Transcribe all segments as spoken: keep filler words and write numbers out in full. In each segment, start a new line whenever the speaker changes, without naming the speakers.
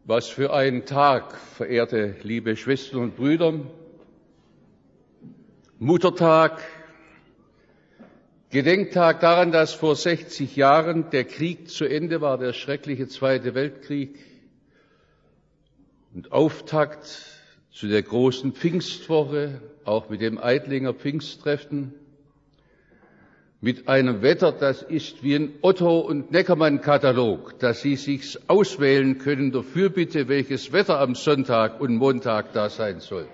Was für ein Tag, verehrte liebe Schwestern und Brüder. Muttertag, Gedenktag daran, dass vor sechzig Jahren der Krieg zu Ende war, der schreckliche Zweite Weltkrieg, und Auftakt zu der großen Pfingstwoche, auch mit dem Eidlinger Pfingsttreffen, mit einem Wetter, das ist wie ein Otto- und Neckermann-Katalog, dass Sie sich auswählen können, dafür bitte, welches Wetter am Sonntag und Montag da sein soll.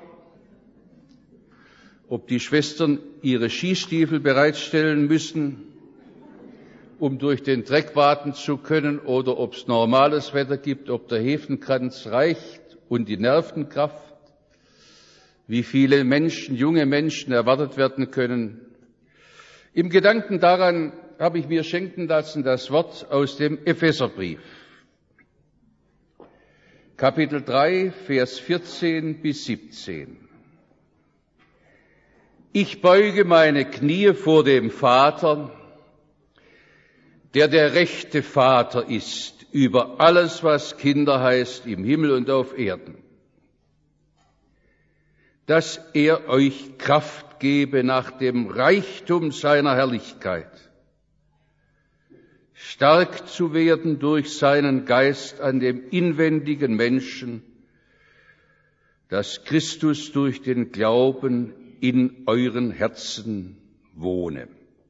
Ob die Schwestern ihre Skistiefel bereitstellen müssen, um durch den Dreck waten zu können, oder ob es normales Wetter gibt, ob der Hefenkranz reicht und die Nervenkraft, wie viele Menschen, junge Menschen erwartet werden können. Im Gedanken daran habe ich mir schenken lassen das Wort aus dem Epheserbrief. Kapitel drei, Vers vierzehn bis siebzehn. Ich beuge meine Knie vor dem Vater, der der rechte Vater ist über alles, was Kinder heißt, im Himmel und auf Erden, dass er euch Kraft gebe nach dem Reichtum seiner Herrlichkeit, stark zu werden durch seinen Geist an dem inwendigen Menschen, dass Christus durch den Glauben in euren Herzen wohne.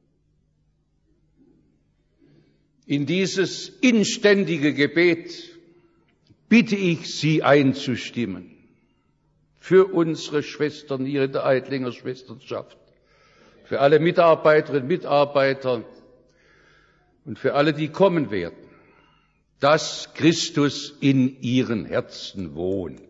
In dieses inständige Gebet bitte ich Sie einzustimmen. Für unsere Schwestern hier in der Eidlinger Schwesternschaft, für alle Mitarbeiterinnen und Mitarbeiter und für alle, die kommen werden, dass Christus in ihren Herzen wohnt.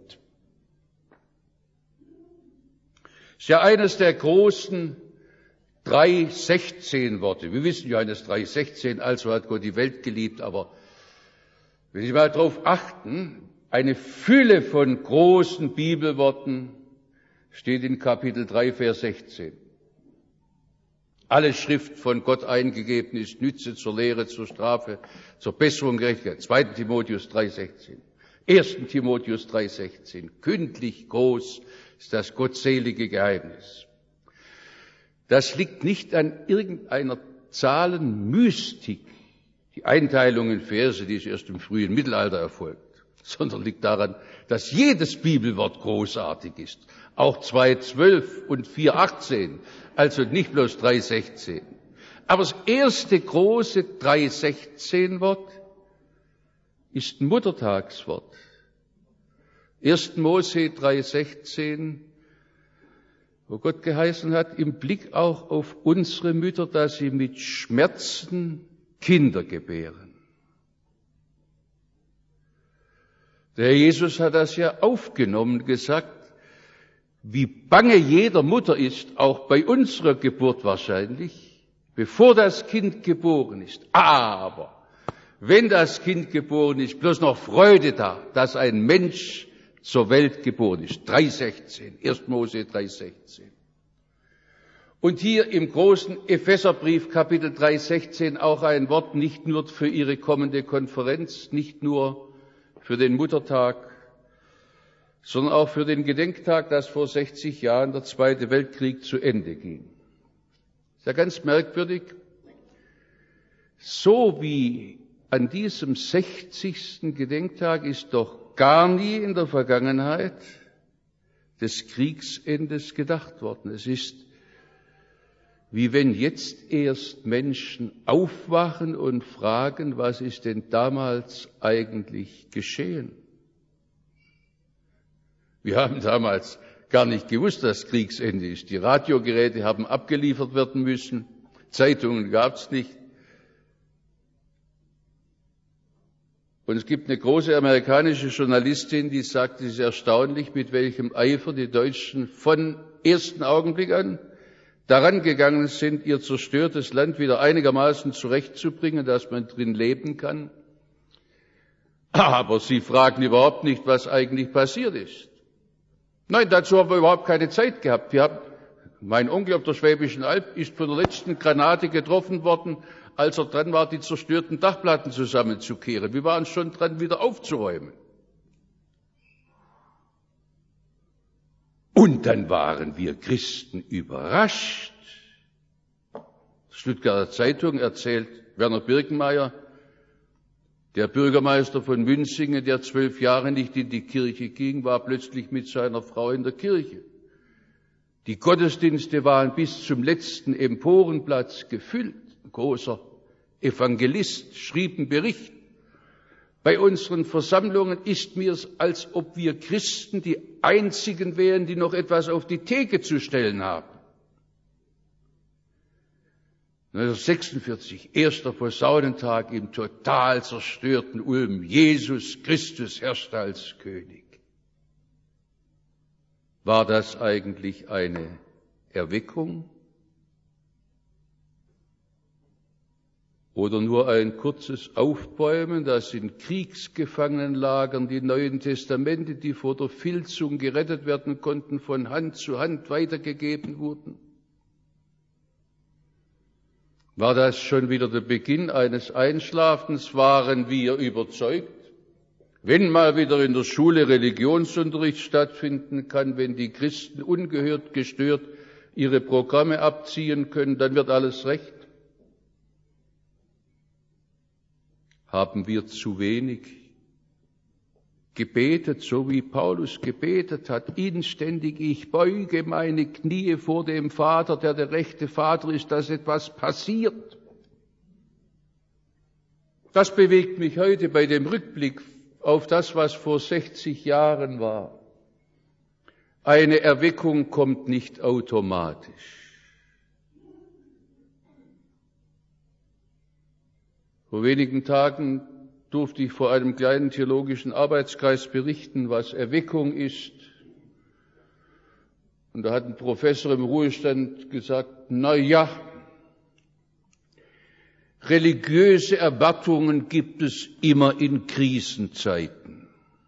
Das ist ja eines der großen drei sechzehn Worte. Wir wissen Johannes drei sechzehn, also hat Gott die Welt geliebt, aber wenn Sie mal darauf achten, eine Fülle von großen Bibelworten steht in Kapitel drei, Vers sechzehn. Alle Schrift von Gott eingegeben ist, nütze zur Lehre, zur Strafe, zur Besserung Gerechtigkeit. zweiter Timotheus drei sechzehn. erster Timotheus drei sechzehn. Kündlich groß ist das gottselige Geheimnis. Das liegt nicht an irgendeiner Zahlenmystik, die Einteilung in Verse, die ist erst im frühen Mittelalter erfolgt, sondern liegt daran, dass jedes Bibelwort großartig ist. Auch zwei zwölf und vier achtzehn, also nicht bloß drei sechzehn. Aber das erste große drei sechzehn Wort ist ein Muttertagswort. erster Mose drei sechzehn, wo Gott geheißen hat, im Blick auch auf unsere Mütter, dass sie mit Schmerzen Kinder gebären. Der Herr Jesus hat das ja aufgenommen, gesagt, wie bange jeder Mutter ist, auch bei unserer Geburt wahrscheinlich, bevor das Kind geboren ist. Aber wenn das Kind geboren ist, bloß noch Freude da, dass ein Mensch zur Welt geboren ist. drei sechzehn, erster Mose drei sechzehn. Und hier im großen Epheserbrief, Kapitel drei sechzehn, auch ein Wort nicht nur für Ihre kommende Konferenz, nicht nur für den Muttertag, sondern auch für den Gedenktag, dass vor sechzig Jahren der Zweite Weltkrieg zu Ende ging. Ist ja ganz merkwürdig. So wie an diesem sechzigsten Gedenktag ist doch gar nie in der Vergangenheit des Kriegsendes gedacht worden. Es ist wie wenn jetzt erst Menschen aufwachen und fragen, was ist denn damals eigentlich geschehen? Wir haben damals gar nicht gewusst, dass Kriegsende ist. Die Radiogeräte haben abgeliefert werden müssen, Zeitungen gab es nicht. Und es gibt eine große amerikanische Journalistin, die sagt, es ist erstaunlich, mit welchem Eifer die Deutschen von ersten Augenblick an daran gegangen sind, ihr zerstörtes Land wieder einigermaßen zurechtzubringen, dass man drin leben kann. Aber sie fragen überhaupt nicht, was eigentlich passiert ist. Nein, dazu haben wir überhaupt keine Zeit gehabt. Wir haben, mein Onkel auf der Schwäbischen Alb ist von der letzten Granate getroffen worden, als er dran war, die zerstörten Dachplatten zusammenzukehren. Wir waren schon dran, wieder aufzuräumen. Und dann waren wir Christen überrascht. Stuttgarter Zeitung erzählt Werner Birkenmeier, der Bürgermeister von Münzingen, der zwölf Jahre nicht in die Kirche ging, war plötzlich mit seiner Frau in der Kirche. Die Gottesdienste waren bis zum letzten Emporenplatz gefüllt. Ein großer Evangelist schrieb einen Bericht. Bei unseren Versammlungen ist mir es, als ob wir Christen die einzigen wären, die noch etwas auf die Theke zu stellen haben. neunzehnhundertsechsundvierzig, erster Posaunentag im total zerstörten Ulm. Jesus Christus herrschte als König. War das eigentlich eine Erweckung? Oder nur ein kurzes Aufbäumen, dass in Kriegsgefangenenlagern die Neuen Testamente, die vor der Filzung gerettet werden konnten, von Hand zu Hand weitergegeben wurden? War das schon wieder der Beginn eines Einschlafens? Waren wir überzeugt, wenn mal wieder in der Schule Religionsunterricht stattfinden kann, wenn die Christen ungehört, gestört ihre Programme abziehen können, dann wird alles recht? Haben wir zu wenig gebetet, so wie Paulus gebetet hat, inständig, ich beuge meine Knie vor dem Vater, der der rechte Vater ist, dass etwas passiert? Das bewegt mich heute bei dem Rückblick auf das, was vor sechzig Jahren war. Eine Erweckung kommt nicht automatisch. Vor wenigen Tagen durfte ich vor einem kleinen theologischen Arbeitskreis berichten, was Erweckung ist. Und da hat ein Professor im Ruhestand gesagt, na ja, religiöse Erwartungen gibt es immer in Krisenzeiten.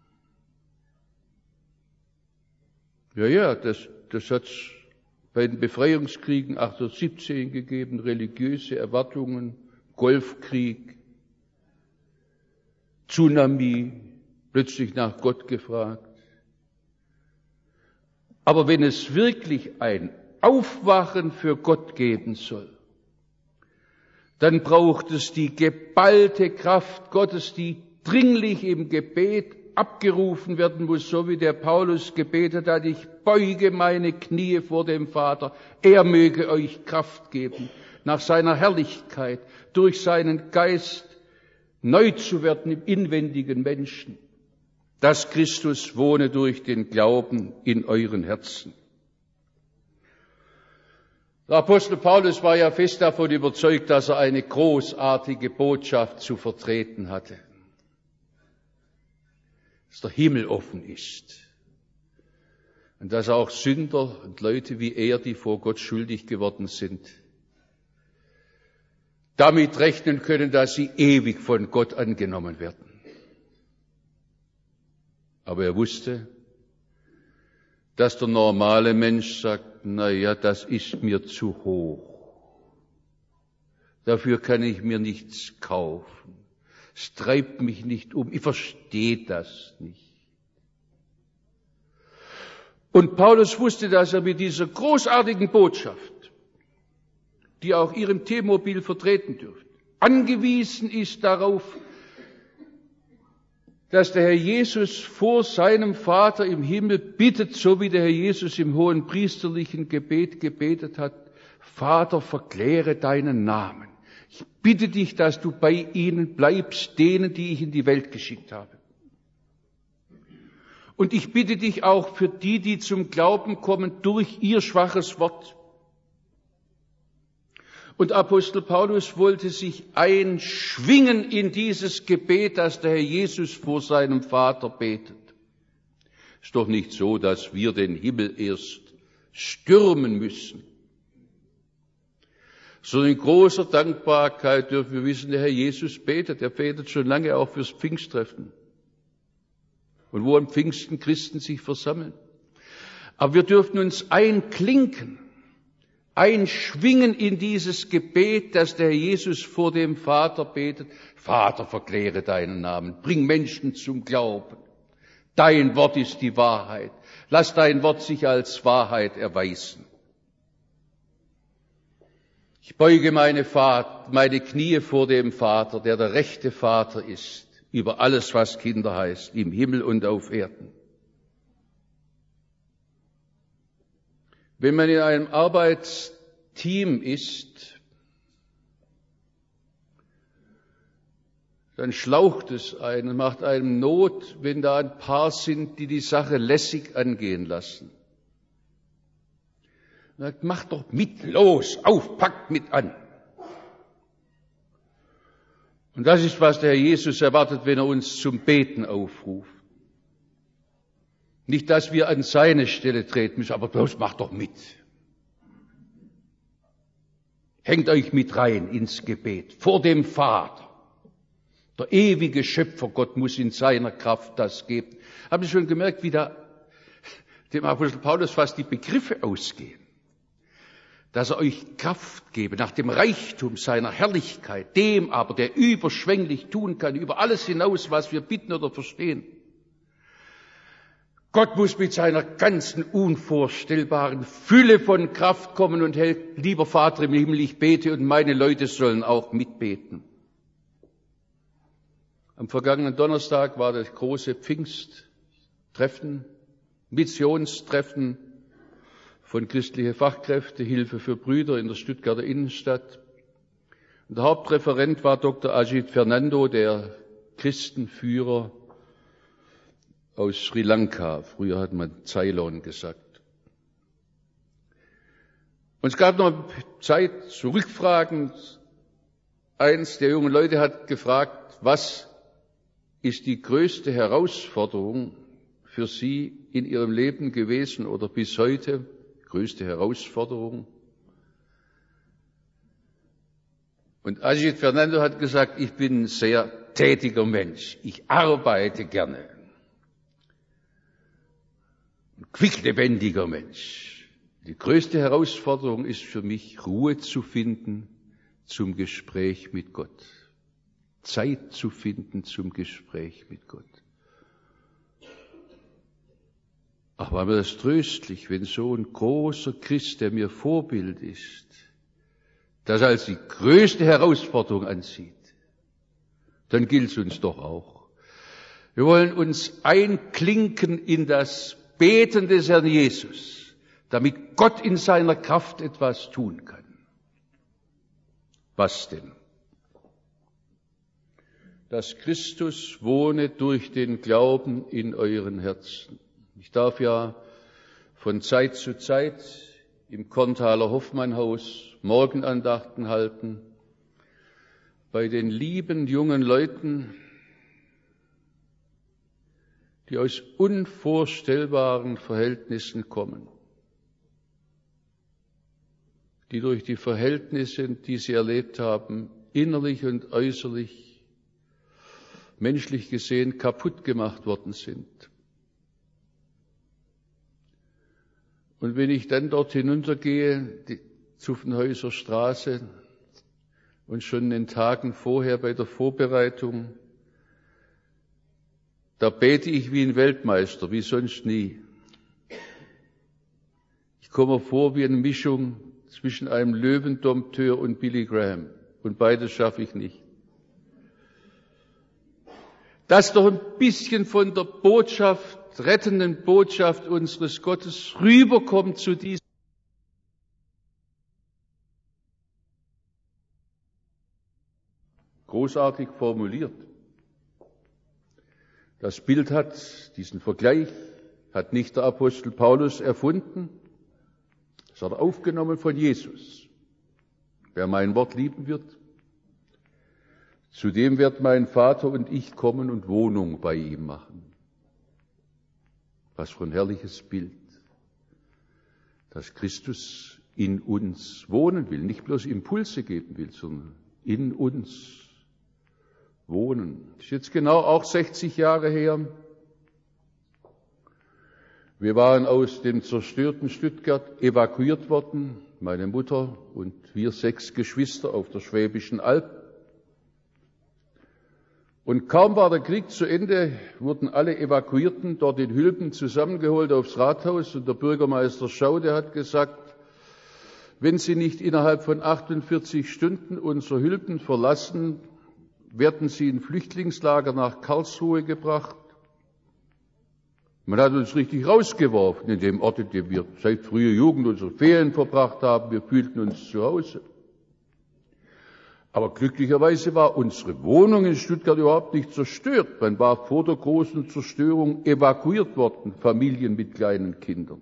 Ja, ja, das, das hat es bei den Befreiungskriegen achtzehnhundertsiebzehn gegeben, religiöse Erwartungen, Golfkrieg, Tsunami, plötzlich nach Gott gefragt. Aber wenn es wirklich ein Aufwachen für Gott geben soll, dann braucht es die geballte Kraft Gottes, die dringlich im Gebet abgerufen werden muss, so wie der Paulus gebetet hat, ich beuge meine Knie vor dem Vater, er möge euch Kraft geben, nach seiner Herrlichkeit, durch seinen Geist neu zu werden im inwendigen Menschen, dass Christus wohne durch den Glauben in euren Herzen. Der Apostel Paulus war ja fest davon überzeugt, dass er eine großartige Botschaft zu vertreten hatte, dass der Himmel offen ist und dass auch Sünder und Leute wie er, die vor Gott schuldig geworden sind, damit rechnen können, dass sie ewig von Gott angenommen werden. Aber er wusste, dass der normale Mensch sagt, na ja, das ist mir zu hoch. Dafür kann ich mir nichts kaufen. Es treibt mich nicht um. Ich verstehe das nicht. Und Paulus wusste, dass er mit dieser großartigen Botschaft, die auch ihr im T-Mobil vertreten dürft, angewiesen ist darauf, dass der Herr Jesus vor seinem Vater im Himmel bittet, so wie der Herr Jesus im hohen priesterlichen Gebet gebetet hat, Vater, verkläre deinen Namen. Ich bitte dich, dass du bei ihnen bleibst, denen, die ich in die Welt geschickt habe. Und ich bitte dich auch für die, die zum Glauben kommen, durch ihr schwaches Wort. Und Apostel Paulus wollte sich einschwingen in dieses Gebet, das der Herr Jesus vor seinem Vater betet. Ist doch nicht so, dass wir den Himmel erst stürmen müssen, sondern in großer Dankbarkeit dürfen wir wissen, der Herr Jesus betet. Er betet schon lange auch fürs Pfingsttreffen. Und wo am Pfingsten Christen sich versammeln. Aber wir dürfen uns einklinken, einschwingen in dieses Gebet, das der Herr Jesus vor dem Vater betet. Vater, verkläre deinen Namen, bring Menschen zum Glauben. Dein Wort ist die Wahrheit. Lass dein Wort sich als Wahrheit erweisen. Ich beuge meine, Vater, meine Knie vor dem Vater, der der rechte Vater ist, über alles, was Kinder heißt, im Himmel und auf Erden. Wenn man in einem Arbeitsteam ist, dann schlaucht es einen, macht einem Not, wenn da ein paar sind, die die Sache lässig angehen lassen. Man sagt, mach doch mit, los, auf, packt mit an. Und das ist, was der Herr Jesus erwartet, wenn er uns zum Beten aufruft. Nicht, dass wir an seine Stelle treten müssen, aber bloß macht doch mit. Hängt euch mit rein ins Gebet, vor dem Vater. Der ewige Schöpfer Gott muss in seiner Kraft das geben. Haben Sie schon gemerkt, wie da dem Apostel Paulus fast die Begriffe ausgehen? Dass er euch Kraft gebe nach dem Reichtum seiner Herrlichkeit, dem aber, der überschwänglich tun kann, über alles hinaus, was wir bitten oder verstehen. Gott muss mit seiner ganzen unvorstellbaren Fülle von Kraft kommen und hält, lieber Vater im Himmel, ich bete und meine Leute sollen auch mitbeten. Am vergangenen Donnerstag war das große Pfingsttreffen, Missionstreffen von christlichen Fachkräften, Hilfe für Brüder in der Stuttgarter Innenstadt. Und der Hauptreferent war Doktor Ajit Fernando, der Christenführer aus Sri Lanka. Früher hat man Ceylon gesagt. Und es gab noch Zeit zu Rückfragen. Eins der jungen Leute hat gefragt, was ist die größte Herausforderung für Sie in Ihrem Leben gewesen oder bis heute? Größte Herausforderung. Und Ajit Fernando hat gesagt, ich bin ein sehr tätiger Mensch. Ich arbeite gerne. Ein quicklebendiger Mensch. Die größte Herausforderung ist für mich, Ruhe zu finden zum Gespräch mit Gott. Zeit zu finden zum Gespräch mit Gott. Ach, war mir das tröstlich, wenn so ein großer Christ, der mir Vorbild ist, das als die größte Herausforderung ansieht, dann gilt es uns doch auch. Wir wollen uns einklinken in das Beten des Herrn Jesus, damit Gott in seiner Kraft etwas tun kann. Was denn? Dass Christus wohne durch den Glauben in euren Herzen. Ich darf ja von Zeit zu Zeit im Korntaler Hoffmannhaus Morgenandachten halten, bei den lieben jungen Leuten, die aus unvorstellbaren Verhältnissen kommen, die durch die Verhältnisse, die sie erlebt haben, innerlich und äußerlich, menschlich gesehen, kaputt gemacht worden sind. Und wenn ich dann dort hinuntergehe, die Zuffenhäuser Straße, und schon in den Tagen vorher bei der Vorbereitung, da bete ich wie ein Weltmeister, wie sonst nie. Ich komme vor wie eine Mischung zwischen einem Löwendompteur und Billy Graham. Und beides schaffe ich nicht. Dass doch ein bisschen von der Botschaft, rettenden Botschaft unseres Gottes rüberkommt zu diesem. Großartig formuliert. Das Bild hat, diesen Vergleich, hat nicht der Apostel Paulus erfunden, das hat er aufgenommen von Jesus. Wer mein Wort lieben wird, zu dem wird mein Vater und ich kommen und Wohnung bei ihm machen. Was für ein herrliches Bild, dass Christus in uns wohnen will, nicht bloß Impulse geben will, sondern in uns wohnen. Das ist jetzt genau auch sechzig Jahre her. Wir waren aus dem zerstörten Stuttgart evakuiert worden, meine Mutter und wir sechs Geschwister auf der Schwäbischen Alb. Und kaum war der Krieg zu Ende, wurden alle Evakuierten dort in Hülben zusammengeholt aufs Rathaus und der Bürgermeister Schaude hat gesagt, wenn Sie nicht innerhalb von achtundvierzig Stunden unser Hülben verlassen, werden Sie in Flüchtlingslager nach Karlsruhe gebracht. Man hat uns richtig rausgeworfen in dem Ort, in dem wir seit früher Jugend unsere Ferien verbracht haben. Wir fühlten uns zu Hause. Aber glücklicherweise war unsere Wohnung in Stuttgart überhaupt nicht zerstört. Man war vor der großen Zerstörung evakuiert worden, Familien mit kleinen Kindern.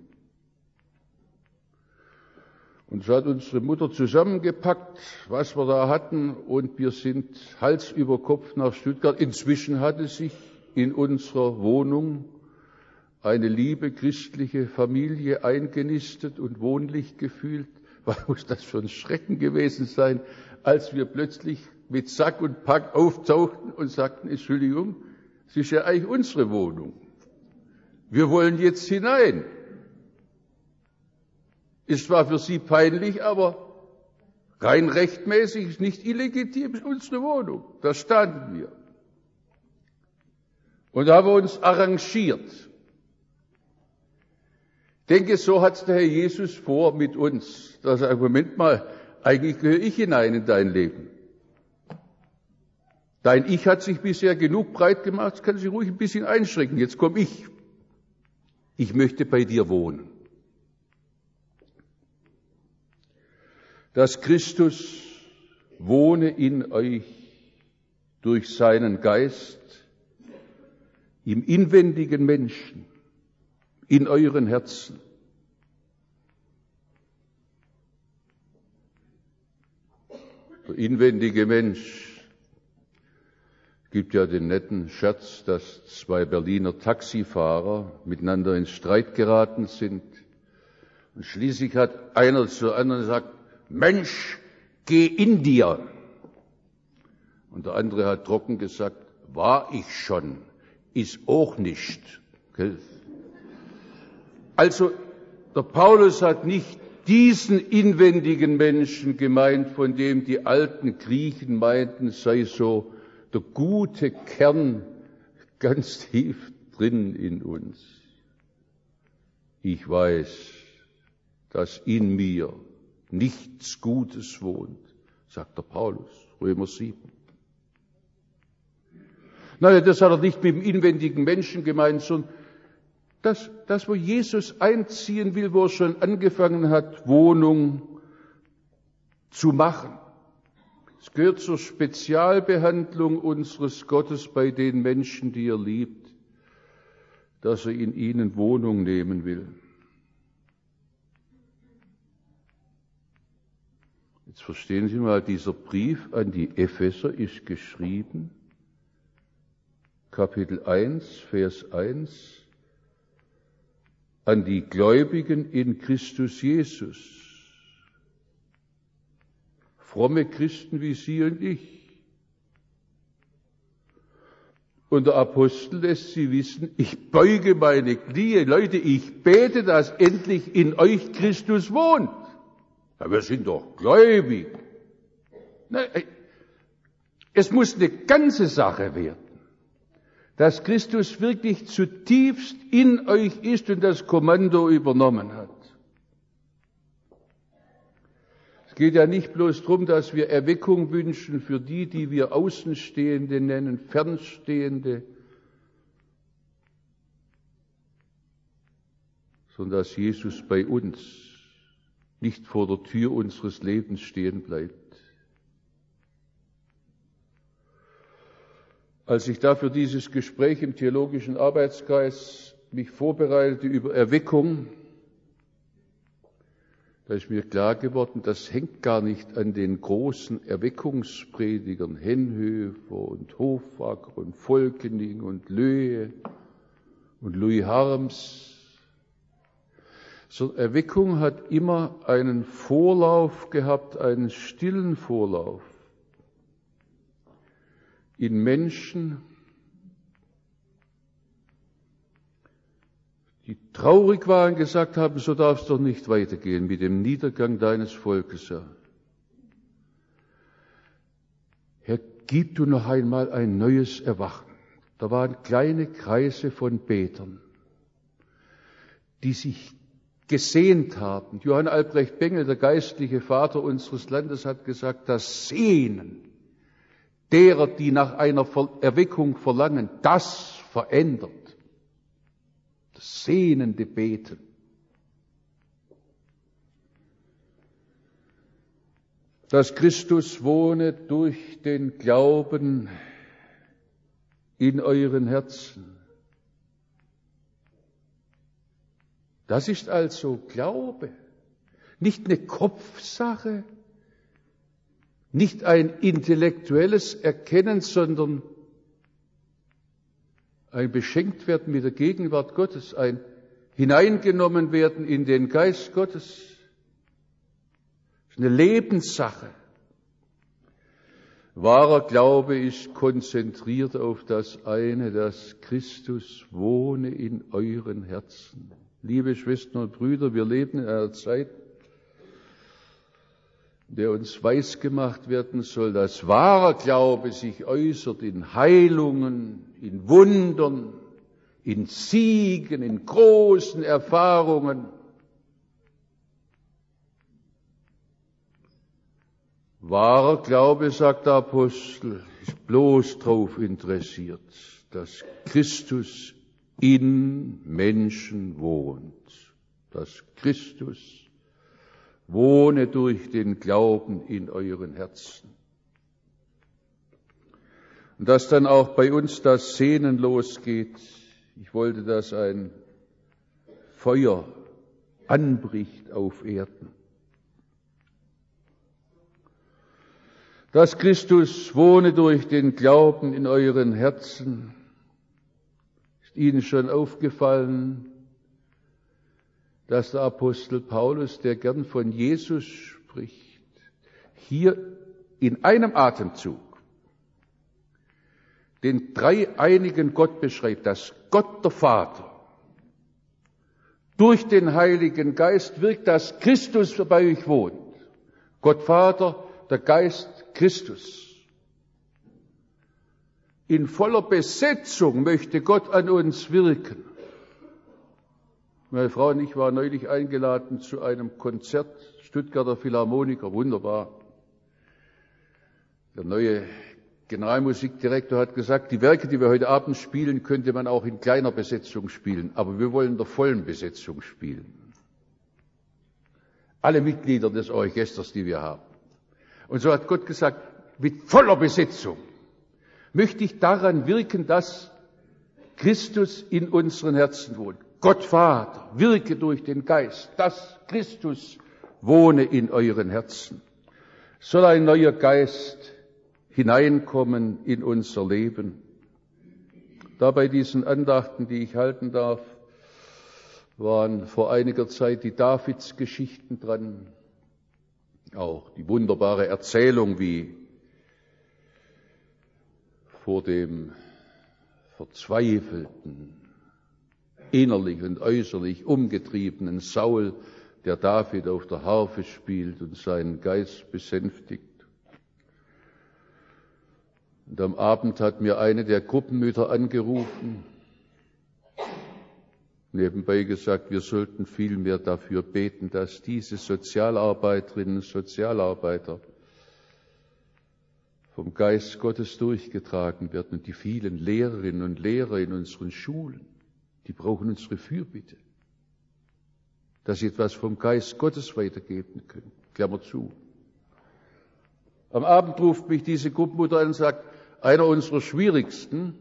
Und so hat unsere Mutter zusammengepackt, was wir da hatten, und wir sind Hals über Kopf nach Stuttgart. Inzwischen hatte sich in unserer Wohnung eine liebe christliche Familie eingenistet und wohnlich gefühlt. Was muss das für ein Schrecken gewesen sein, als wir plötzlich mit Sack und Pack auftauchten und sagten, Entschuldigung, es ist ja eigentlich unsere Wohnung. Wir wollen jetzt hinein. Ist zwar für Sie peinlich, aber rein rechtmäßig, ist nicht illegitim, ist unsere Wohnung. Da standen wir. Und da haben wir uns arrangiert. Ich denke, so hat der Herr Jesus vor mit uns. Da sagt, Moment mal, eigentlich gehöre ich hinein in dein Leben. Dein Ich hat sich bisher genug breit gemacht, das kann sich ruhig ein bisschen einschränken. Jetzt komme ich. Ich möchte bei dir wohnen. Dass Christus wohne in euch durch seinen Geist, im inwendigen Menschen, in euren Herzen. Der inwendige Mensch, es gibt ja den netten Scherz, dass zwei Berliner Taxifahrer miteinander in Streit geraten sind. Und schließlich hat einer zu anderen gesagt, Mensch, geh in dir. Und der andere hat trocken gesagt, war ich schon, ist auch nicht. Also, der Paulus hat nicht diesen inwendigen Menschen gemeint, von dem die alten Griechen meinten, sei so der gute Kern ganz tief drin in uns. Ich weiß, dass in mir nichts Gutes wohnt, sagt der Paulus, Römer sieben. Naja, das hat er nicht mit dem inwendigen Menschen gemeint, sondern das, das, wo Jesus einziehen will, wo er schon angefangen hat, Wohnung zu machen. Es gehört zur Spezialbehandlung unseres Gottes bei den Menschen, die er liebt, dass er in ihnen Wohnung nehmen will. Jetzt verstehen Sie mal, dieser Brief an die Epheser ist geschrieben, Kapitel eins, Vers eins, an die Gläubigen in Christus Jesus. Fromme Christen wie Sie und ich. Und der Apostel lässt sie wissen, ich beuge meine Knie, Leute, ich bete, dass endlich in euch Christus wohnt. Ja, wir sind doch gläubig. Nein, es muss eine ganze Sache werden, dass Christus wirklich zutiefst in euch ist und das Kommando übernommen hat. Es geht ja nicht bloß darum, dass wir Erweckung wünschen für die, die wir Außenstehende nennen, Fernstehende, sondern dass Jesus bei uns nicht vor der Tür unseres Lebens stehen bleibt. Als ich da für dieses Gespräch im Theologischen Arbeitskreis mich vorbereitete über Erweckung, da ist mir klar geworden, das hängt gar nicht an den großen Erweckungspredigern, Henhöfer und Hofwacker und Volkening und Löhe und Louis Harms, sondern Erweckung hat immer einen Vorlauf gehabt, einen stillen Vorlauf. In Menschen, die traurig waren, gesagt haben, so darf es doch nicht weitergehen mit dem Niedergang deines Volkes. Herr, gib du noch einmal ein neues Erwachen. Da waren kleine Kreise von Betern, die sich gesehnt haben. Johann Albrecht Bengel, der geistliche Vater unseres Landes, hat gesagt, das Sehnen derer, die nach einer Erweckung verlangen, das verändert. Das sehnende Beten. Dass Christus wohne durch den Glauben in euren Herzen. Das ist also Glaube, nicht eine Kopfsache, nicht ein intellektuelles Erkennen, sondern ein Beschenktwerden mit der Gegenwart Gottes, ein Hineingenommen werden in den Geist Gottes. Das ist eine Lebenssache. Wahrer Glaube ist konzentriert auf das eine, dass Christus wohne in euren Herzen. Liebe Schwestern und Brüder, wir leben in einer Zeit, in der uns weisgemacht werden soll, dass wahrer Glaube sich äußert in Heilungen, in Wundern, in Siegen, in großen Erfahrungen. Wahrer Glaube, sagt der Apostel, ist bloß darauf interessiert, dass Christus in Menschen wohnt, dass Christus wohne durch den Glauben in euren Herzen. Und dass dann auch bei uns das Sehnen losgeht. Ich wollte, dass ein Feuer anbricht auf Erden. Dass Christus wohne durch den Glauben in euren Herzen. Ist Ihnen schon aufgefallen, dass der Apostel Paulus, der gern von Jesus spricht, hier in einem Atemzug den dreieinigen Gott beschreibt, dass Gott der Vater durch den Heiligen Geist wirkt, dass Christus bei euch wohnt. Gott Vater, der Geist Christus. In voller Besetzung möchte Gott an uns wirken. Meine Frau und ich waren neulich eingeladen zu einem Konzert, Stuttgarter Philharmoniker, wunderbar. Der neue Generalmusikdirektor hat gesagt, die Werke, die wir heute Abend spielen, könnte man auch in kleiner Besetzung spielen, aber wir wollen in der vollen Besetzung spielen. Alle Mitglieder des Orchesters, die wir haben. Und so hat Gott gesagt, mit voller Besetzung möchte ich daran wirken, dass Christus in unseren Herzen wohnt. Gott Vater, wirke durch den Geist, dass Christus wohne in euren Herzen. Soll ein neuer Geist hineinkommen in unser Leben. Da bei diesen Andachten, die ich halten darf, waren vor einiger Zeit die Davidsgeschichten dran. Auch die wunderbare Erzählung, wie vor dem verzweifelten, innerlich und äußerlich umgetriebenen Saul, der David auf der Harfe spielt und seinen Geist besänftigt. Und am Abend hat mir eine der Gruppenmütter angerufen, nebenbei gesagt, wir sollten viel mehr dafür beten, dass diese Sozialarbeiterinnen und Sozialarbeiter vom Geist Gottes durchgetragen werden. Und die vielen Lehrerinnen und Lehrer in unseren Schulen, die brauchen unsere Fürbitte, dass sie etwas vom Geist Gottes weitergeben können. Klammer zu. Am Abend ruft mich diese Gruppenmutter an und sagt, einer unserer schwierigsten,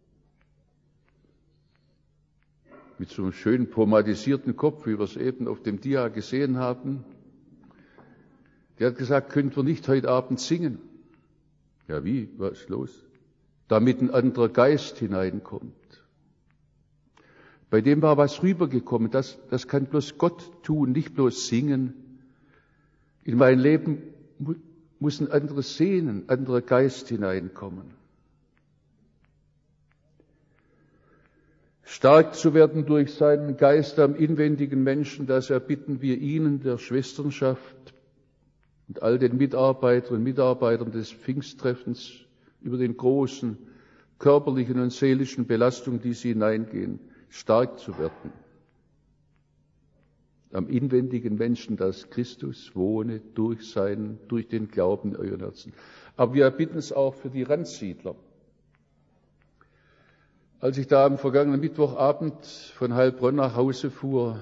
mit so einem schönen pomadisierten Kopf, wie wir es eben auf dem Dia gesehen haben, der hat gesagt, können wir nicht heute Abend singen? Ja, wie? Was ist los? Damit ein anderer Geist hineinkommt. Bei dem war was rübergekommen, das, das kann bloß Gott tun, nicht bloß singen. In mein Leben mu- muss ein anderes Sehnen, ein anderer Geist hineinkommen. Stark zu werden durch seinen Geist am inwendigen Menschen, das erbitten wir Ihnen, der Schwesternschaft und all den Mitarbeiterinnen und Mitarbeitern des Pfingsttreffens über den großen körperlichen und seelischen Belastungen, die sie hineingehen, stark zu werden. Am inwendigen Menschen, dass Christus wohne durch seinen, durch den Glauben in euren Herzen. Aber wir bitten es auch für die Randsiedler. Als ich da am vergangenen Mittwochabend von Heilbronn nach Hause fuhr,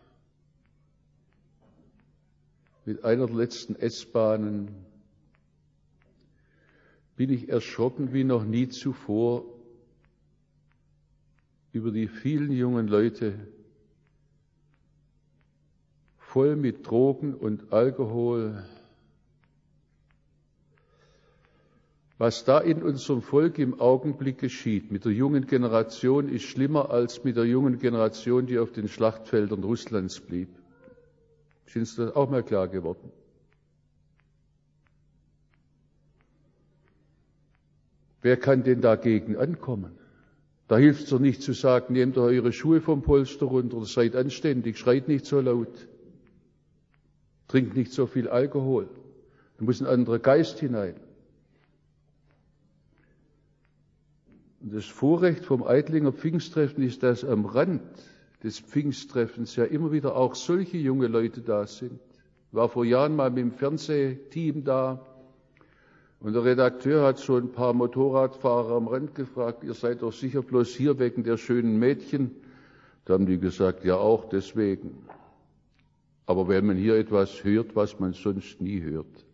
mit einer der letzten S-Bahnen, bin ich erschrocken wie noch nie zuvor über die vielen jungen Leute, voll mit Drogen und Alkohol. Was da in unserem Volk im Augenblick geschieht, mit der jungen Generation, ist schlimmer als mit der jungen Generation, die auf den Schlachtfeldern Russlands blieb. Ist uns das auch mal klar geworden? Wer kann denn dagegen ankommen? Da hilft es doch nicht zu sagen, nehmt doch eure Schuhe vom Polster runter oder seid anständig, schreit nicht so laut, trinkt nicht so viel Alkohol. Da muss ein anderer Geist hinein. Und das Vorrecht vom Eitlinger Pfingsttreffen ist, dass am Rand des Pfingsttreffens ja immer wieder auch solche junge Leute da sind. Ich war vor Jahren mal mit dem Fernsehteam da und der Redakteur hat so ein paar Motorradfahrer am Rand gefragt, ihr seid doch sicher bloß hier wegen der schönen Mädchen. Da haben die gesagt, ja auch deswegen. Aber wenn man hier etwas hört, was man sonst nie hört,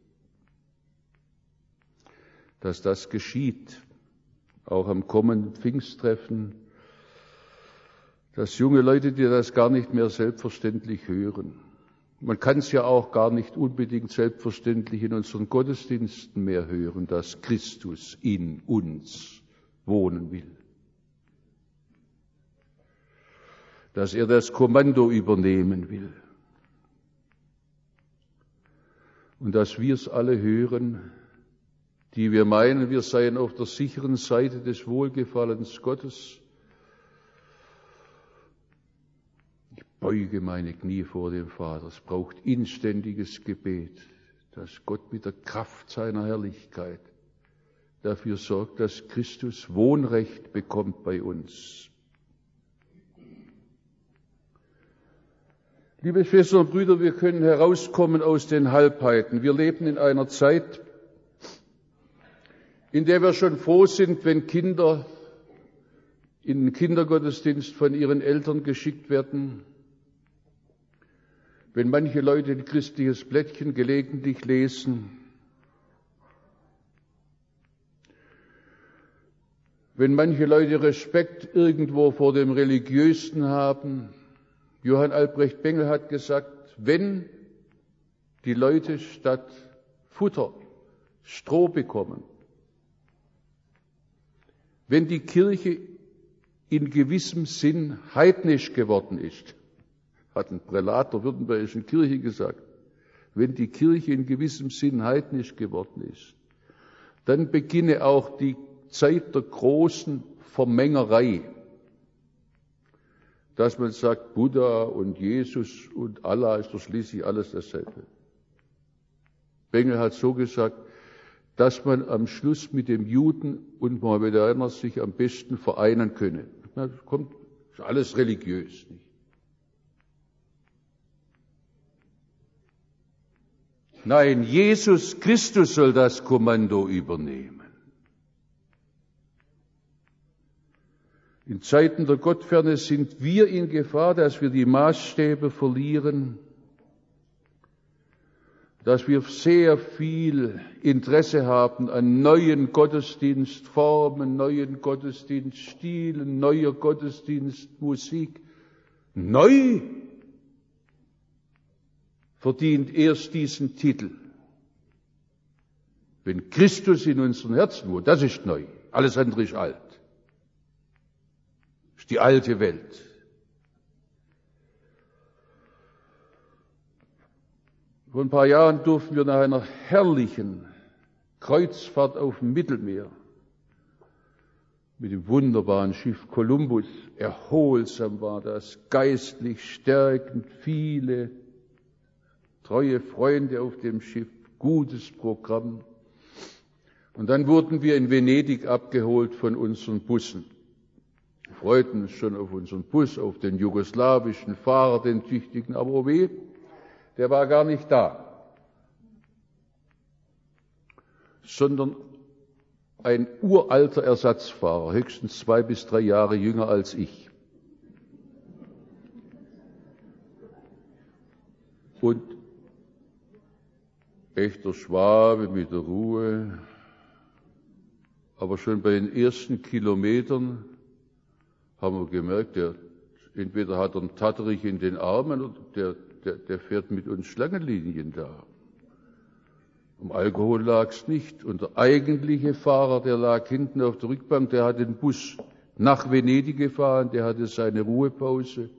dass das geschieht, auch am kommenden Pfingsttreffen, dass junge Leute, die das gar nicht mehr selbstverständlich hören. Man kann es ja auch gar nicht unbedingt selbstverständlich in unseren Gottesdiensten mehr hören, dass Christus in uns wohnen will. Dass er das Kommando übernehmen will. Und dass wir es alle hören, die wir meinen, wir seien auf der sicheren Seite des Wohlgefallens Gottes. Ich beuge meine Knie vor dem Vater. Es braucht inständiges Gebet, dass Gott mit der Kraft seiner Herrlichkeit dafür sorgt, dass Christus Wohnrecht bekommt bei uns. Liebe Schwestern und Brüder, wir können herauskommen aus den Halbheiten. Wir leben in einer Zeit, in der wir schon froh sind, wenn Kinder in den Kindergottesdienst von ihren Eltern geschickt werden, wenn manche Leute ein christliches Blättchen gelegentlich lesen, wenn manche Leute Respekt irgendwo vor dem Religiösen haben. Johann Albrecht Bengel hat gesagt, wenn die Leute statt Futter Stroh bekommen, wenn die Kirche in gewissem Sinn heidnisch geworden ist, hat ein Prälat der Württembergischen Kirche gesagt, wenn die Kirche in gewissem Sinn heidnisch geworden ist, dann beginne auch die Zeit der großen Vermengerei, dass man sagt, Buddha und Jesus und Allah ist doch schließlich alles dasselbe. Bengel hat so gesagt, dass man am Schluss mit dem Juden und Mohammedaner sich am besten vereinen könne. Das kommt, ist alles religiös, nicht? Nein, Jesus Christus soll das Kommando übernehmen. In Zeiten der Gottferne sind wir in Gefahr, dass wir die Maßstäbe verlieren, dass wir sehr viel Interesse haben an neuen Gottesdienstformen, neuen Gottesdienststilen, neuer Gottesdienstmusik. Neu verdient erst diesen Titel, wenn Christus in unseren Herzen wohnt. Das ist neu. Alles andere ist alt. Das ist die alte Welt. Vor ein paar Jahren durften wir nach einer herrlichen Kreuzfahrt auf dem Mittelmeer mit dem wunderbaren Schiff Columbus, erholsam war das, geistlich stärkend, viele treue Freunde auf dem Schiff, gutes Programm. Und dann wurden wir in Venedig abgeholt von unseren Bussen. Wir freuten uns schon auf unseren Bus, auf den jugoslawischen Fahrer, den tüchtigen, aber oh weh, der war gar nicht da. Sondern ein uralter Ersatzfahrer, höchstens zwei bis drei Jahre jünger als ich. Und echter Schwabe mit der Ruhe, aber schon bei den ersten Kilometern haben wir gemerkt, der, entweder hat er einen Tatterich in den Armen oder der, der, der fährt mit uns Schlangenlinien da. Um Alkohol lag's nicht. Und der eigentliche Fahrer, der lag hinten auf der Rückbank, der hat den Bus nach Venedig gefahren, der hatte seine Ruhepause.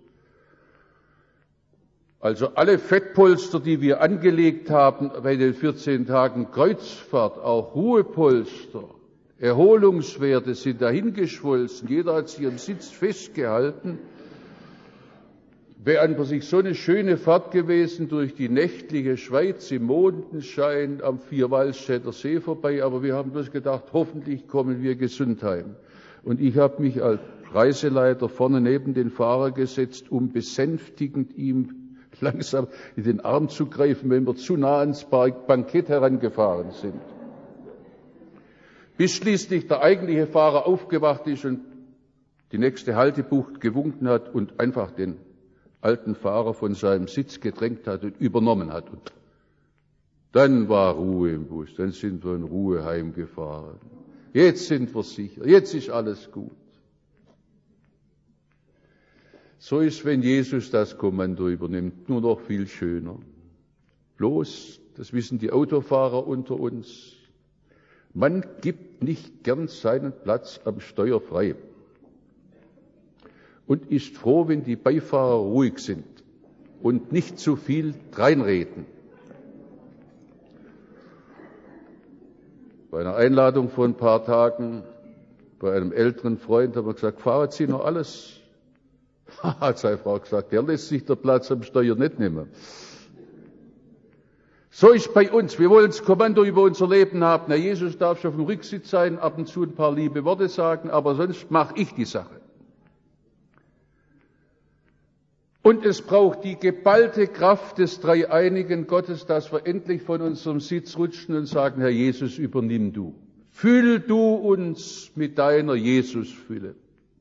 Also alle Fettpolster, die wir angelegt haben bei den vierzehn Tagen Kreuzfahrt, auch Ruhepolster, Erholungswerte sind dahingeschwolzen. Jeder hat sich am Sitz festgehalten. Wäre an sich so eine schöne Fahrt gewesen durch die nächtliche Schweiz im Mondenschein am Vierwaldstätter See vorbei, aber wir haben bloß gedacht, hoffentlich kommen wir gesund heim. Und ich habe mich als Reiseleiter vorne neben den Fahrer gesetzt, um besänftigend ihm langsam in den Arm zu greifen, wenn wir zu nah ans Bankett herangefahren sind. Bis schließlich der eigentliche Fahrer aufgewacht ist und die nächste Haltebucht gewunken hat und einfach den alten Fahrer von seinem Sitz gedrängt hat und übernommen hat. Und dann war Ruhe im Bus, dann sind wir in Ruhe heimgefahren. Jetzt sind wir sicher, jetzt ist alles gut. So ist, wenn Jesus das Kommando übernimmt, nur noch viel schöner. Bloß, das wissen die Autofahrer unter uns, man gibt nicht gern seinen Platz am Steuer frei und ist froh, wenn die Beifahrer ruhig sind und nicht zu viel dreinreden. Bei einer Einladung vor ein paar Tagen bei einem älteren Freund haben wir gesagt, fahren Sie noch alles? Hat seine Frau gesagt, der lässt sich der Platz am Steuer nicht nehmen. So ist bei uns. Wir wollen das Kommando über unser Leben haben. Na, Jesus darf schon auf dem Rücksitz sein, ab und zu ein paar liebe Worte sagen, aber sonst mache ich die Sache. Und es braucht die geballte Kraft des dreieinigen Gottes, dass wir endlich von unserem Sitz rutschen und sagen, Herr Jesus, übernimm du. Füll du uns mit deiner Jesusfülle.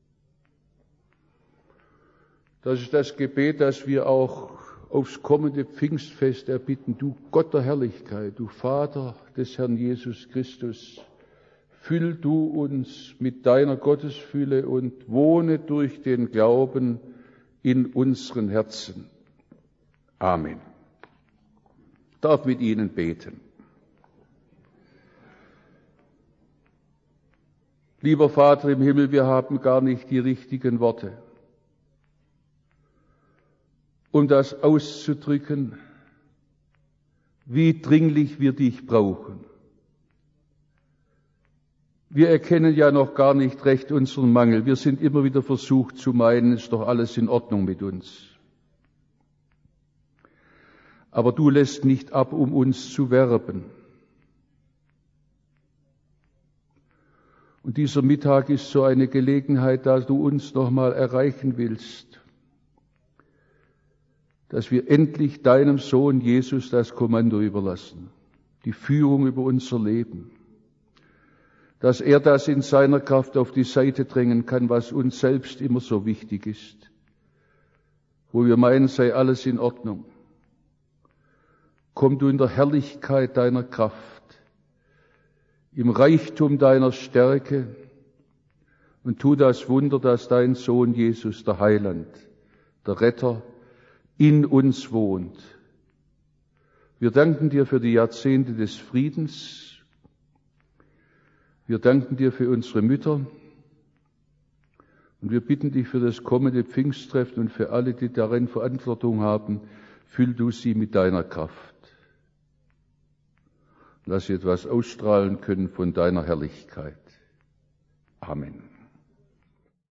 Das ist das Gebet, das wir auch aufs kommende Pfingstfest erbitten. Du Gott der Herrlichkeit, du Vater des Herrn Jesus Christus, füll du uns mit deiner Gottesfülle und wohne durch den Glauben in unseren Herzen. Amen. Ich darf mit Ihnen beten. Lieber Vater im Himmel, wir haben gar nicht die richtigen Worte, um das auszudrücken, wie dringlich wir dich brauchen. Wir erkennen ja noch gar nicht recht unseren Mangel. Wir sind immer wieder versucht zu meinen, es ist doch alles in Ordnung mit uns. Aber du lässt nicht ab, um uns zu werben. Und dieser Mittag ist so eine Gelegenheit, da du uns noch mal erreichen willst, dass wir endlich deinem Sohn Jesus das Kommando überlassen, die Führung über unser Leben, dass er das in seiner Kraft auf die Seite drängen kann, was uns selbst immer so wichtig ist, wo wir meinen, sei alles in Ordnung. Komm du in der Herrlichkeit deiner Kraft, im Reichtum deiner Stärke und tu das Wunder, dass dein Sohn Jesus, der Heiland, der Retter, in uns wohnt. Wir danken dir für die Jahrzehnte des Friedens. Wir danken dir für unsere Mütter. Und wir bitten dich für das kommende Pfingsttreffen und für alle, die darin Verantwortung haben, füll du sie mit deiner Kraft. Lass sie etwas ausstrahlen können von deiner Herrlichkeit. Amen.